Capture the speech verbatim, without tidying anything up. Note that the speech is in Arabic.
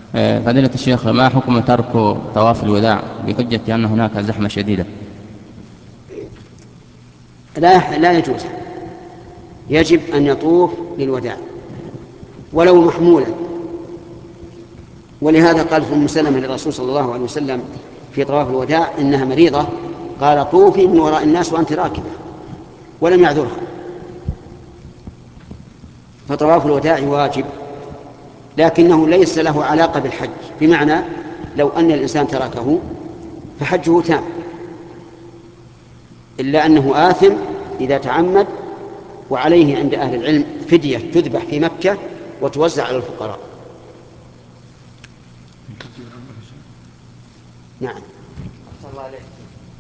آه، فضيلة الشيخ، ما حكم ترك طواف الوداع بحجة أن هناك زحمة شديدة؟ لا لا يجوز. يجب أن يطوف للوداع ولو محمولا. ولهذا قال ام سلمة للرسول صلى الله عليه وسلم في طواف الوداع إنها مريضة، قال طوفي من وراء الناس وأنت راكبة، ولم يعذرها. فطواف الوداع واجب، لكنه ليس له علاقة بالحج، بمعنى لو أن الإنسان تركه فحجه تام، إلا أنه آثم إذا تعمد، وعليه عند أهل العلم فدية تذبح في مكة وتوزع على الفقراء. نعم.